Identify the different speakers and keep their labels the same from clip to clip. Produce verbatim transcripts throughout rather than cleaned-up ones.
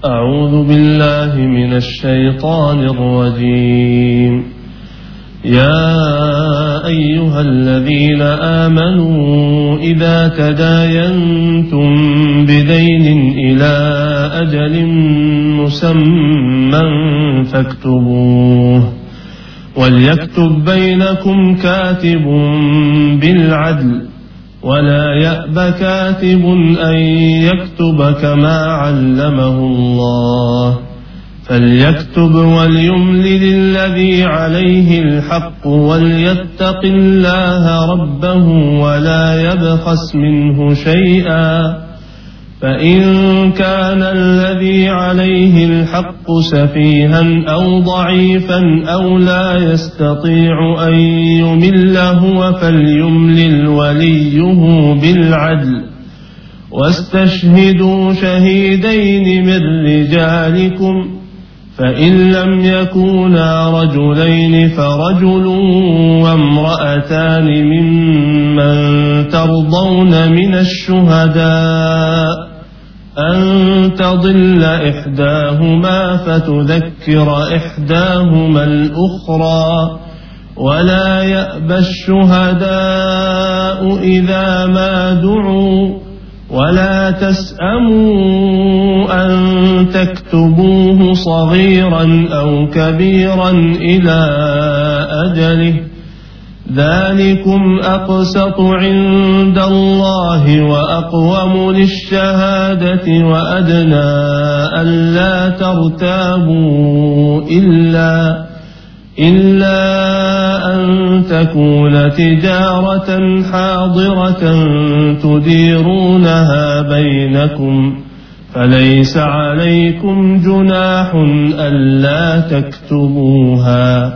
Speaker 1: أعوذ بالله من الشيطان الرجيم. يا أيها الذين آمنوا إذا تداينتم بدين إلى أجل مسمى فاكتبوه وليكتب بينكم كاتب بالعدل ولا يأب كاتب أن يكتب كما علمه الله فليكتب وليملل الذي عليه الحق وليتق الله ربه ولا يبخس منه شيئا فإن كان الذي عليه الحق سفيها أو ضعيفا أو لا يستطيع أن يمل هو فليملل وليه بالعدل واستشهدوا شهيدين من رجالكم فإن لم يكونا رجلين فرجل وامرأتان ممن ترضون من الشهداء أن تضل إحداهما فتذكر إحداهما الأخرى ولا يأبى الشهداء إذا ما دعوا ولا تسأموا أن تكتبوه صغيرا أو كبيرا إلى أجله ذلكم أقسط عند الله وأقوم للشهادة وأدنى ألا ترتابوا إلا إلا أن تكون تجارة حاضرة تديرونها بينكم فليس عليكم جناح ألا تكتبوها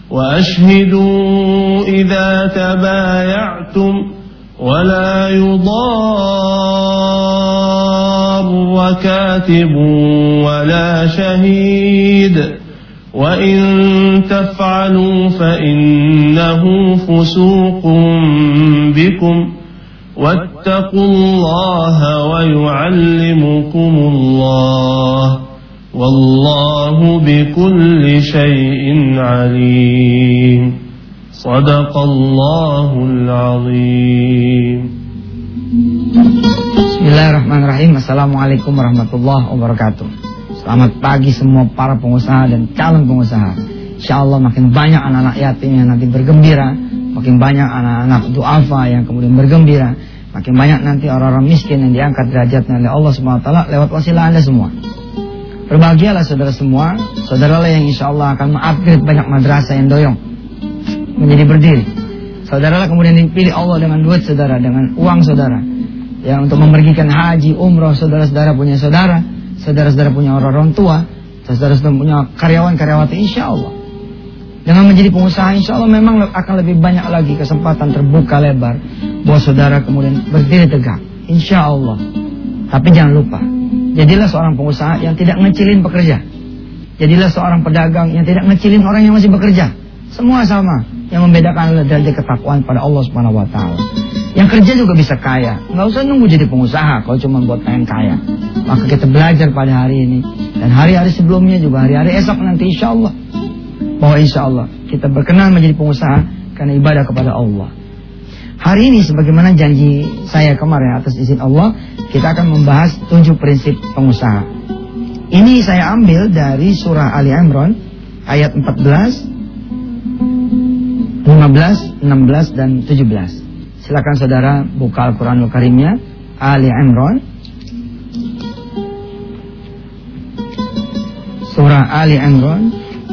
Speaker 1: وأشهدوا إذا تبايعتم ولا يضار كاتب ولا شهيد وإن تفعلوا فإنه فسوق بكم واتقوا الله ويعلمكم الله والله بكل شيء عليم صدق الله العظيم.
Speaker 2: Bismillahirrahmanirrahim. Assalamualaikum warahmatullahi wabarakatuh. Selamat pagi semua para pengusaha dan calon pengusaha. Insyaallah makin banyak anak-anak yatim yang nanti bergembira, makin banyak anak-anak duafa yang kemudian bergembira, makin banyak nanti orang-orang miskin yang diangkat derajatnya oleh Allah Subhanahu wa taala lewat wasilah Anda semua. Berbahagialah saudara semua, saudaralah yang insyaallah akan mengupgrade banyak madrasah yang doyong menjadi berdiri. Saudaralah kemudian dipilih Allah dengan duit saudara, dengan uang saudara, ya untuk memergikan haji, umroh. Saudara-saudara punya saudara, saudara-saudara punya orang-orang tua, saudara-saudara punya karyawan-karyawati, insya Allah. Dengan menjadi pengusaha, insya Allah memang akan lebih banyak lagi kesempatan terbuka lebar buat saudara kemudian berdiri tegak, insya Allah. Tapi jangan lupa, jadilah seorang pengusaha yang tidak ngecilin pekerja. Jadilah seorang pedagang yang tidak ngecilin orang yang masih bekerja. Semua sama. Yang membedakan adalah derajat ketakwaan pada Allah Subhanahu wa taala. Yang kerja juga bisa kaya. Nggak usah nunggu jadi pengusaha kalau cuma buat pengen kaya. Maka kita belajar pada hari ini dan hari-hari sebelumnya juga, hari-hari esok nanti insya Allah, bahwa insya Allah kita berkenan menjadi pengusaha karena ibadah kepada Allah. Hari ini sebagaimana janji saya kemarin atas izin Allah, kita akan membahas tujuh prinsip pengusaha. Ini saya ambil dari surah Ali Imran ayat empat belas, lima belas, enam belas dan tujuh belas. Silakan saudara buka Al-Quranul Karimnya, Ali Imran, surah Ali Imran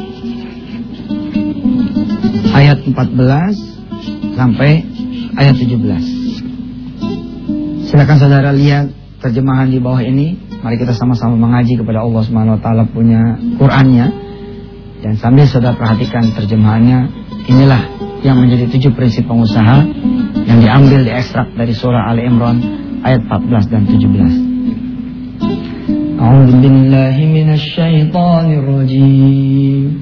Speaker 2: ayat empat belas sampai ayat tujuh belas. Silakan saudara lihat terjemahan di bawah ini. Mari kita sama-sama mengaji kepada Allah Subhanahu wa taala punya Qur'annya, dan sambil saudara perhatikan terjemahannya. Inilah yang menjadi tujuh prinsip pengusaha yang diambil di ekstrak dari surah Ali Imran ayat empat belas dan tujuh belas. A'udzu billahi minasy syaithanir rajim.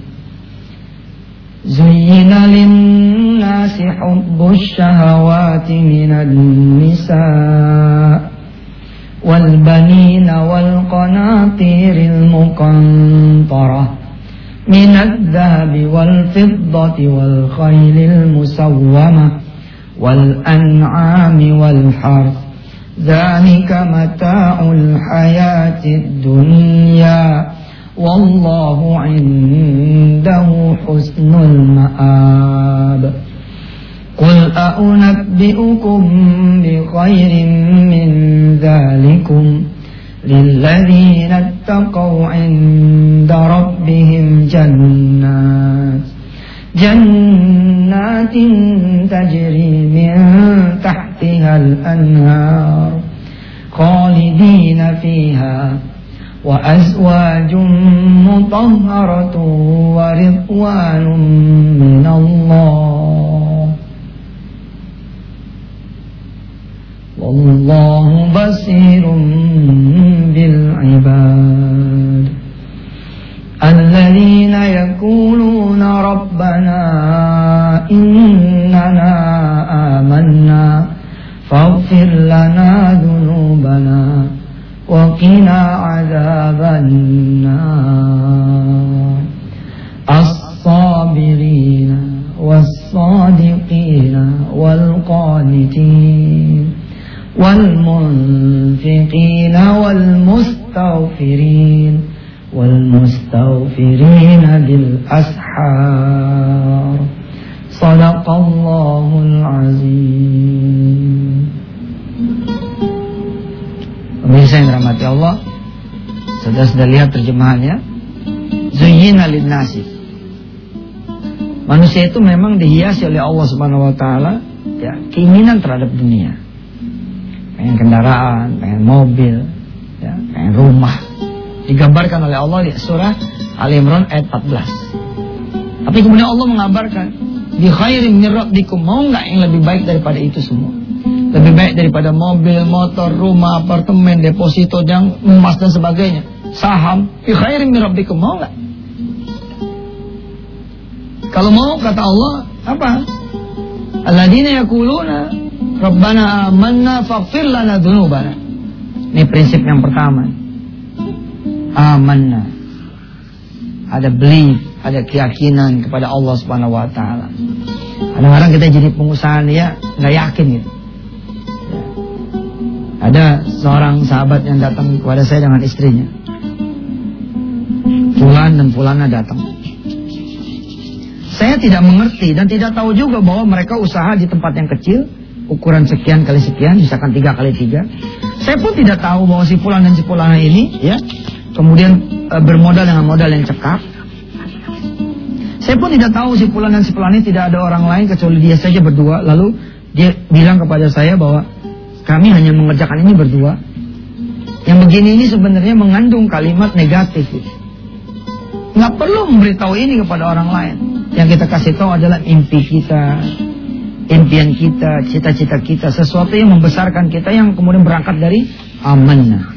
Speaker 2: Zuyyina lin-nasi hubbus syahawati minan nisa' والبنين والقناطير المقنطرة من الذهب والفضة والخيل المسومة والأنعام والحرث ذلك متاع الحياة الدنيا والله عنده حسن المآب قل أنبئكم بخير من ذلكم للذين اتقوا عند ربهم جنات جنات تجري من تحتها الأنهار خالدين فيها وأزواج مطهرة ورضوان من الله والله بصير بالعباد الذين يقولون ربنا إننا آمنا فاغفر لنا ذنوبنا وقنا عذاب النار الصابرين والصادقين والقانتين والمنفقين والمستغفرين والمستغفرين بالأسحار صدق الله العظيم. Pemirsa yang dirahmati Allah, sudah sudah lihat terjemahannya. Zuyyina lin-nasi. Manusia itu memang dihiasi oleh Allah Subhanahu wa taala ya, keinginan terhadap dunia. Pengen kendaraan, pengen mobil, ya, pengen rumah. Digambarkan oleh Allah di surah Al-Imran ayat empat belas. Tapi kemudian Allah mengabarkan, bi khairin min rabbikum, mau enggak yang lebih baik daripada itu semua? Lebih baik daripada mobil, motor, rumah, apartemen, deposito, yang emas dan sebagainya, saham, bi khairin min rabbikum, mau enggak? Kalau mau, kata Allah, apa? Alladzina yaquluna Rabbana amanna faghfir lana dzunubana. Ini prinsip yang pertama. Amanna. Ada belief, ada keyakinan kepada Allah Subhanahu wa taala. Kadang-kadang kita jadi pengusaha ya enggak yakin gitu. Ada seorang sahabat yang datang kepada saya dengan istrinya. Fulan dan Fulana datang. Saya tidak mengerti dan tidak tahu juga bahwa mereka usaha di tempat yang kecil, ukuran sekian kali sekian, misalkan tiga kali tiga. Saya pun tidak tahu bahwa si Fulan dan si Fulana ini, ya, kemudian e, bermodal dengan modal yang cekap. Saya pun tidak tahu si Fulan dan si Fulana ini tidak ada orang lain kecuali dia saja berdua. Lalu dia bilang kepada saya bahwa kami hanya mengerjakan ini berdua. Yang begini ini sebenarnya mengandung kalimat negatif. Nggak perlu memberitahu ini kepada orang lain. Yang kita kasih tahu adalah mimpi kita, impian kita, cita-cita kita, sesuatu yang membesarkan kita, yang kemudian berangkat dari amanah.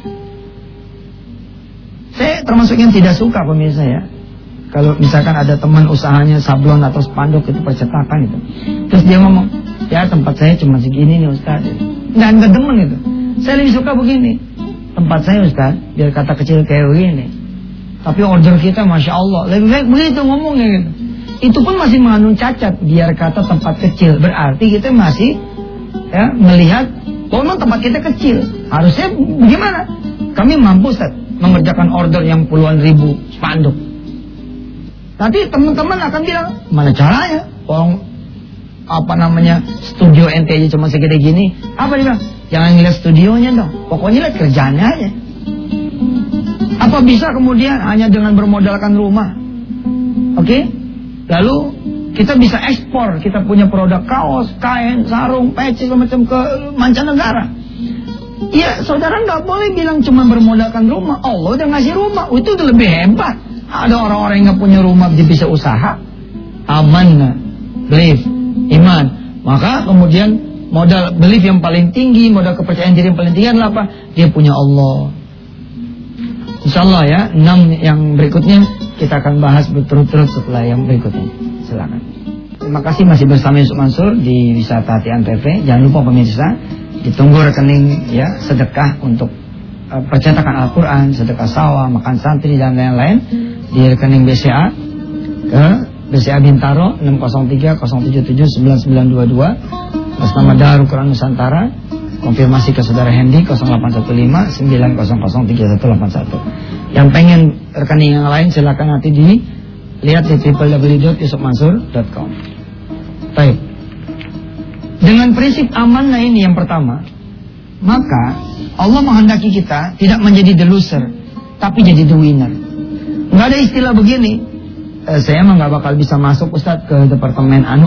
Speaker 2: Saya termasuk yang tidak suka, pemirsa ya, kalau misalkan ada teman usahanya sablon atau spanduk itu percetakan itu, terus dia ngomong, ya tempat saya cuma segini nih Ustaz, nggak nggak demen itu. Saya lebih suka begini, tempat saya Ustaz biar kata kecil kayak begini, tapi order kita masya Allah, lebih baik begitu ngomongnya gitu. Itu pun masih mengandung cacat, biar kata tempat kecil, berarti kita masih ya melihat bahwa memang tempat kita kecil. Harusnya bagaimana? Kami mampu Ustaz mengerjakan order yang puluhan ribu spanduk. Nanti teman-teman akan bilang, mana caranya? Orang apa namanya studio ente aja cuma segede gini. Apa dia bilang? Jangan ngeliat studionya dong, pokoknya lihat kerjaannya aja. Apa bisa kemudian hanya dengan bermodalkan rumah? Oke? Okay? Lalu kita bisa ekspor, kita punya produk kaos, kain, sarung, peci, macam ke mancanegara. Iya, saudara nggak boleh bilang cuma bermodalkan rumah. Allah udah ngasih rumah, itu udah lebih hebat. Ada orang-orang yang nggak punya rumah dia bisa usaha, aman, belief, iman. Maka kemudian modal belief yang paling tinggi, modal kepercayaan diri yang paling tinggi adalah apa? Dia punya Allah. Insyaallah ya, enam yang berikutnya kita akan bahas berturut-turut setelah yang berikutnya. Silakan. Terima kasih masih bersama Yusuf Mansur di Wisata Hati Antv. Jangan lupa pemirsa, Ditunggu rekening ya sedekah untuk uh, percetakan Al-Quran, sedekah sawah, makan santri dan lain-lain di rekening B C A ke B C A Bintaro enam nol tiga nol tujuh tujuh sembilan sembilan dua dua atas nama Darul Quran Nusantara. Konfirmasi ke saudara Hendy nol delapan satu lima sembilan nol nol tiga satu delapan satu. Yang pengen rekening yang lain silakan nanti dilihat di w w w dot yusuf mansur dot com. Baik. Dengan prinsip amanah ini yang pertama, maka Allah menghendaki kita tidak menjadi the loser, tapi jadi the winner. Nggak ada istilah begini, e, saya mah nggak bakal bisa masuk Ustadz ke departemen anu,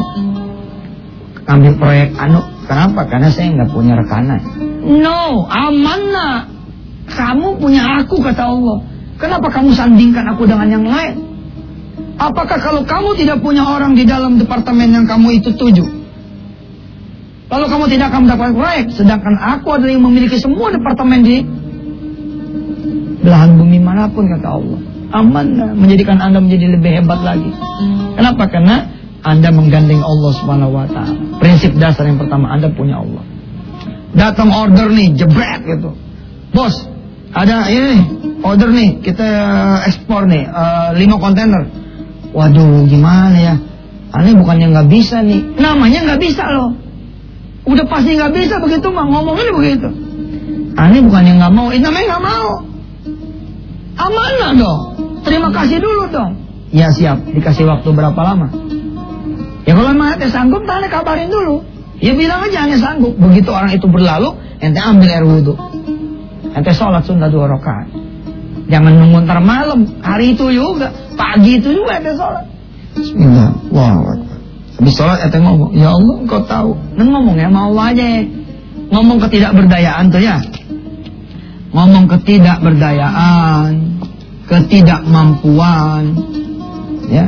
Speaker 2: ambil proyek anu. Kenapa? Karena saya nggak punya rekanan. No, amanah. Kamu punya aku, kata Allah. Kenapa kamu sandingkan aku dengan yang lain? Apakah kalau kamu tidak punya orang di dalam departemen yang kamu itu tuju, lalu kamu tidak akan mendapat proyek, sedangkan aku adalah yang memiliki semua departemen di belahan bumi manapun, kata Allah. Amanah menjadikan Anda menjadi lebih hebat lagi. Kenapa? Karena Anda menggandeng Allah Subhanahu wa taala. Prinsip dasar yang pertama, Anda punya Allah. Datang order nih, jebret gitu. Bos, ada ini order nih, kita ekspor nih uh, lima kontainer. Waduh, gimana ya? Aneh bukannya nggak bisa nih. Namanya nggak bisa loh. Udah pasti nggak bisa begitu mah, ngomongnya begitu. Aneh bukannya nggak mau, ini namanya nggak mau. Amanah dong. Terima kasih dulu dong. Ya siap, dikasih waktu berapa lama? Ya kalau emang ente sanggup, ente kabarin dulu. Ya bilang aja ente sanggup. Begitu orang itu berlalu, ente ambil air wudhu. Ente sholat sunnah dua rakaat. Jangan nunggu ntar malam, hari itu juga, pagi itu juga ente sholat. Bismillah, wow. Habis sholat ente ngomong, ya Allah engkau tahu. Dan ngomongnya sama Allah aja. Ngomong ketidakberdayaan tuh ya. Ngomong ketidakberdayaan, ketidakmampuan, ya.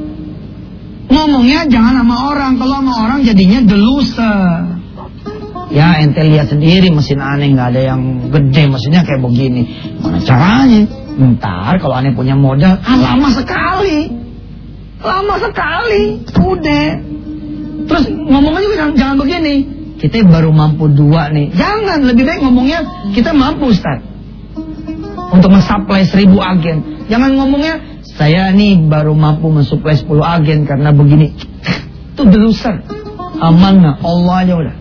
Speaker 2: Ngomongnya jangan sama orang. Kalau sama orang jadinya the loser. Ya ente lihat sendiri mesin aneh nggak ada yang gede, mesinnya kayak begini. Mana caranya? Ntar kalau aneh punya modal, ah, lama sekali, lama sekali, udah. Terus ngomongnya juga jangan, jangan begini. Kita baru mampu dua nih. Jangan, lebih baik ngomongnya kita mampu Ustaz untuk mensuplai seribu agen. Jangan ngomongnya saya nih baru mampu mensuplai sepuluh agen karena begini. Itu the loser. Amanah Allah aja udah.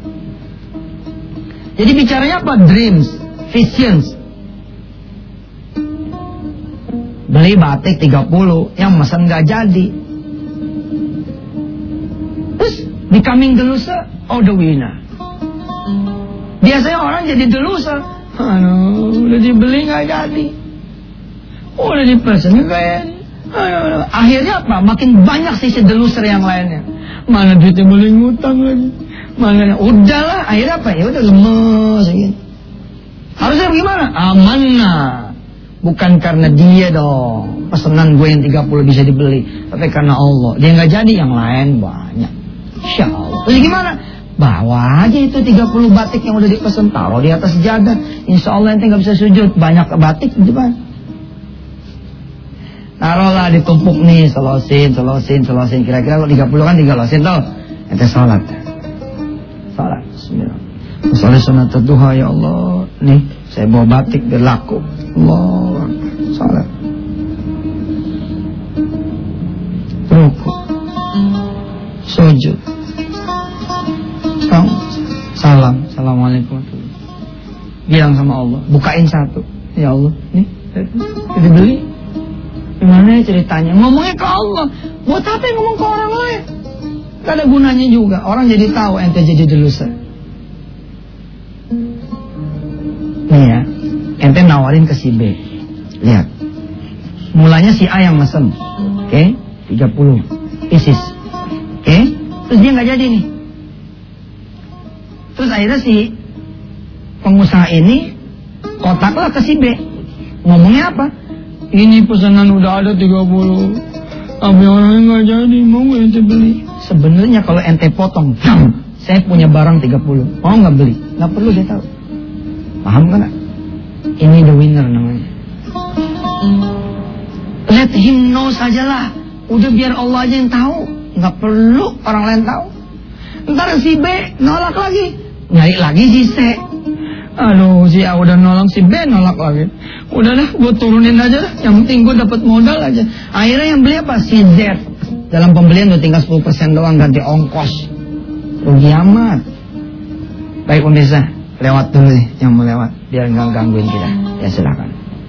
Speaker 2: Jadi bicaranya apa? Dreams, visions. Beli batik tiga puluh, yang mesen gak jadi. Terus becoming the loser or the winner. Biasanya orang jadi the loser. Aduh, udah dibeli gak jadi. Udah dipesen gak jadi. Aduh, akhirnya apa? Makin banyak sisi the loser yang lainnya. Mana duitnya boleh ngutang lagi. Mana udahlah, akhirnya apa? Ya udah lemes gitu. Harusnya gimana? Amanah. Bukan karena dia dong. Pesanan gue yang tiga puluh bisa dibeli, tapi karena Allah. Dia nggak jadi, yang lain banyak. Insya Allah. Terus gimana? Bawa aja itu tiga puluh batik yang udah dipesan, taruh di atas sejadah. Insya Allah ente nggak bisa sujud. Banyak batik gitu kan. Taruhlah ditumpuk nih, selosin, selosin, selosin. Kira-kira kalau tiga puluh kan tiga losin tau. Ente sholat. Sholat. Bismillah. Sholat sunat duha ya Allah. Nih, saya bawa batik biar laku. Allah. Sholat. Ruku. Sujud. Salam. Assalamualaikum. Bilang sama Allah. Bukain satu. Ya Allah. Nih. Jadi beli. Gimana ceritanya? Ngomongnya ke Allah. Buat apa yang ngomong ke orang lain? Gak ada gunanya juga. Orang jadi tahu ente jadi the loser. Nih ya, ente nawarin ke si B. Lihat. Mulanya si A yang mesen. Oke, okay? tiga puluh pieces. Oke, okay? Terus dia gak jadi nih. Terus akhirnya si pengusaha ini kotaklah ke si B. Ngomongnya apa? Ini pesanan udah ada tiga puluh. Tapi orangnya gak jadi, mau gak ente beli? Sebenarnya kalau ente potong, jam, saya punya barang tiga puluh, mau gak beli? Gak perlu dia tahu. Paham kan? Ini the winner namanya. Let him know sajalah. Udah biar Allah aja yang tahu. Gak perlu orang lain tahu. Ntar si B nolak lagi. nyari lagi si C. Aduh, si A udah nolong, si B nolak lagi. Udahlah, gue turunin aja dah. Yang penting gue dapat modal aja. Akhirnya yang beli apa? Si Z. Dalam pembelian udah tinggal sepuluh persen doang ganti ongkos. Rugi amat. Baik pemirsa, lewat dulu nih yang mau lewat, biar nggak gangguin kita. Ya silakan.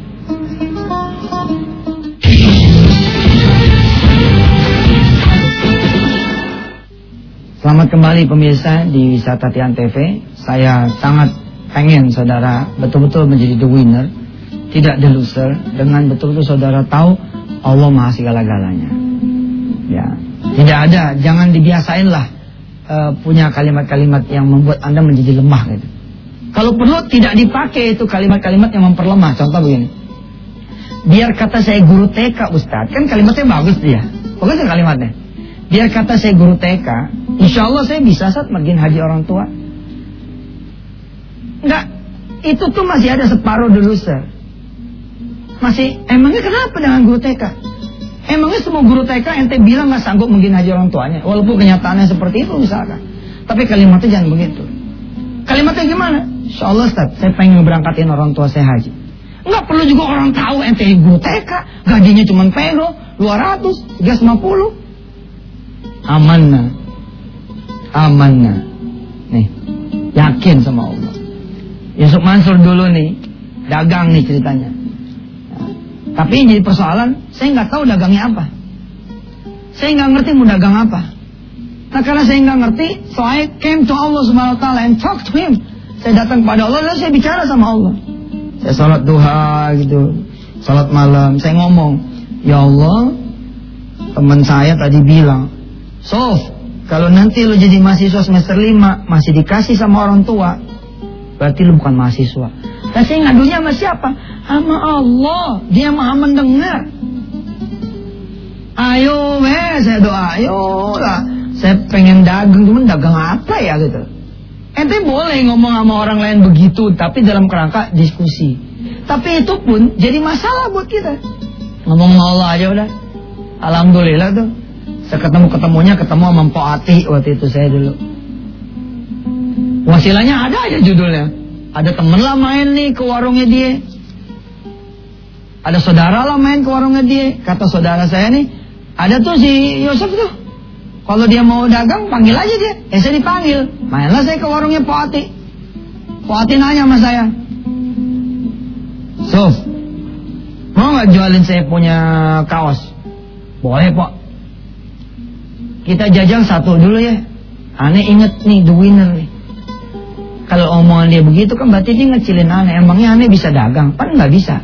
Speaker 2: Selamat kembali pemirsa di Wisata Tian T V. Saya sangat pengen saudara betul-betul menjadi the winner, tidak the loser, dengan betul-betul saudara tahu Allah Maha segala-galanya. Ya, tidak ada, jangan dibiasain lah uh, punya kalimat-kalimat yang membuat Anda menjadi lemah gitu. Kalau perlu tidak dipakai itu kalimat-kalimat yang memperlemah. Contoh begini, biar kata saya guru T K Ustadz, kan kalimatnya bagus dia, bagus kan kalimatnya. Biar kata saya guru T K, insya Allah saya bisa saat mergin haji orang tua. Enggak, itu tuh masih ada separuh the loser. Masih, emangnya kenapa dengan guru T K? Emangnya semua guru T K ente bilang gak sanggup mungkin haji orang tuanya, walaupun kenyataannya seperti itu misalkan. Tapi kalimatnya jangan begitu. Kalimatnya gimana? Insya Allah Ustaz, saya pengen berangkatin orang tua saya haji. Enggak perlu juga orang tahu ente guru T K, gajinya cuma pero dua ratus, tiga ratus lima puluh. Amanah, amanah. Nih, yakin sama Allah. Yusuf Mansur dulu nih, dagang nih ceritanya. Tapi yang jadi persoalan, saya nggak tahu dagangnya apa. Saya nggak ngerti mau dagang apa. Nah karena saya nggak ngerti, so I came to Allah Subhanahu Wa Taala and talk to Him. Saya datang kepada Allah, lalu saya bicara sama Allah. Saya sholat duha gitu, sholat malam. Saya ngomong, ya Allah, teman saya tadi bilang, Sof, kalau nanti lo jadi mahasiswa semester lima masih dikasih sama orang tua, berarti lo bukan mahasiswa. Dan saya ngadunya sama siapa? Sama Allah. Dia maha mendengar. Ayo weh, saya doa, ayo lah. Saya pengen dagang, cuman dagang apa ya gitu. Ente boleh ngomong sama orang lain begitu, tapi dalam kerangka diskusi. Tapi itu pun jadi masalah buat kita. Ngomong sama Allah aja udah. Alhamdulillah tuh. Saya ketemu-ketemunya ketemu sama Mpok Ati waktu itu saya dulu. Wasilanya ada aja judulnya. Ada temen lah main nih ke warungnya dia. Ada saudara lah main ke warungnya dia. Kata saudara saya nih, ada tuh si Yosef tuh. Kalau dia mau dagang panggil aja dia. Eh saya dipanggil. Mainlah saya ke warungnya Mpok Ati. Mpok Ati nanya sama saya, Sof, mau gak jualin saya punya kaos? Boleh Pak. Kita jajal satu dulu ya. Aneh inget nih the winner nih. Kalau omongan dia begitu kan berarti dia ngecilin aneh. Emangnya aneh bisa dagang? Kan gak bisa.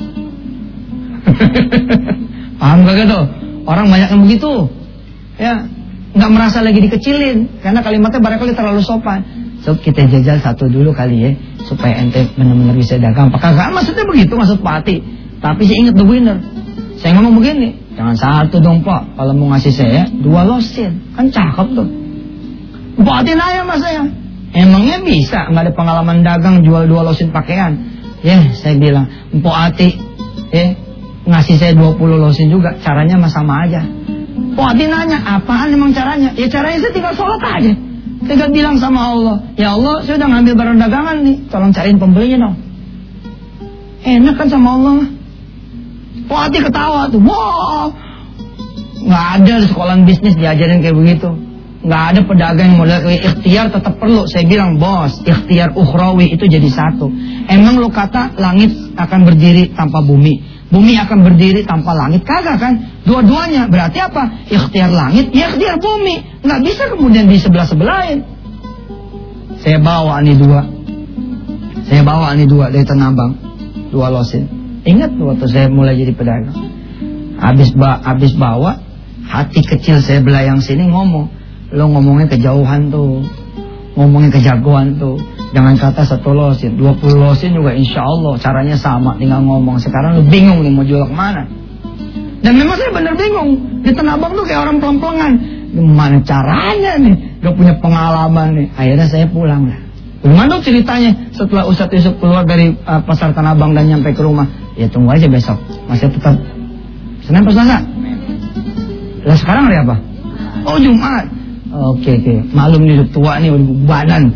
Speaker 2: Paham gak gitu? Orang banyak yang begitu. Ya, gak merasa lagi dikecilin. Karena kalimatnya barangkali terlalu sopan. So kita jajal satu dulu kali ya, supaya ente benar-benar bisa dagang. Apakah gak? Maksudnya begitu, maksud Pak Ati. Tapi saya ingat the winner. Saya ngomong begini, jangan satu dong Pak. Kalau mau ngasih saya dua losin, kan cakep tuh. Pak Ati nanya sama saya, emangnya bisa nggak ada pengalaman dagang jual dua losin pakaian? Ya, saya bilang, Mpok Ati, eh ngasih saya dua puluh losin juga, caranya mah sama aja. Mpok Ati nanya, apaan emang caranya? Ya caranya saya tinggal sholat aja. Tinggal bilang sama Allah, ya Allah, saya udah ngambil barang dagangan nih, tolong cariin pembelinya dong. Enak kan sama Allah. Mpok Ati ketawa tuh, wow, nggak ada di sekolah bisnis diajarin kayak begitu. Nggak ada pedagang yang modal kayak ikhtiar tetap perlu. Saya bilang, bos, ikhtiar ukhrawi itu jadi satu. Emang lo kata langit akan berdiri tanpa bumi, bumi akan berdiri tanpa langit? Kagak kan? Dua-duanya. Berarti apa? Ikhtiar langit, ya ikhtiar bumi. Nggak bisa kemudian di sebelah-sebelahin. Saya bawa nih dua. Saya bawa nih dua dari Tanah Abang, dua losin. Ingat waktu saya mulai jadi pedagang. Habis ba habis bawa, hati kecil saya belayang sini ngomong, lo ngomongnya kejauhan tuh, ngomongnya kejagoan tuh. Jangan kata satu losin, dua puluh losin juga insya Allah caranya sama, tinggal ngomong. Sekarang lo bingung nih mau jual kemana. Dan memang saya bener bingung. Di Tanah Abang tuh kayak orang peleng-pelengan. Gimana caranya nih, gak punya pengalaman nih. Akhirnya saya pulang lah. Gimana ceritanya setelah Ustadz Yusuf keluar dari uh, pasar Tanah Abang dan nyampe ke rumah? Ya tunggu aja besok, masih tetap Senin pas Selasa. Lah sekarang hari apa? Oh Jumat. Oke oke, malum nih udah tua nih, udah badan.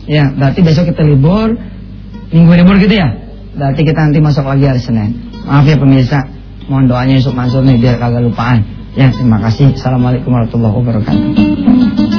Speaker 2: Ya, berarti besok kita libur, minggu libur gitu ya. Berarti kita nanti masuk lagi hari Senin. Maaf ya pemirsa, mohon doanya Yusuf Mansur nih biar kagak lupaan. Ya, terima kasih. Assalamualaikum warahmatullahi wabarakatuh.